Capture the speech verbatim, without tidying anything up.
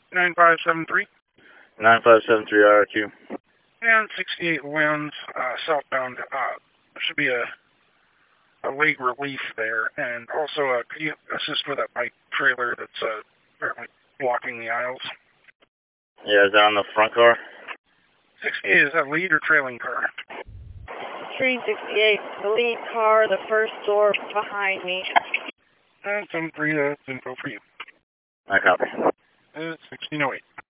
nine five seven three. nine five seven three R R Q. And sixty-eight winds, uh, southbound. Uh, there should be a, a late relief there. And also, uh, could you assist with that bike trailer that's uh, apparently blocking the aisles? Yeah, is that on the front car? sixty-eight, is that lead or trailing car? three sixty-eight, the lead car, the first door behind me. And seven three, uh, info for you. I copy. It's sixteen oh eight.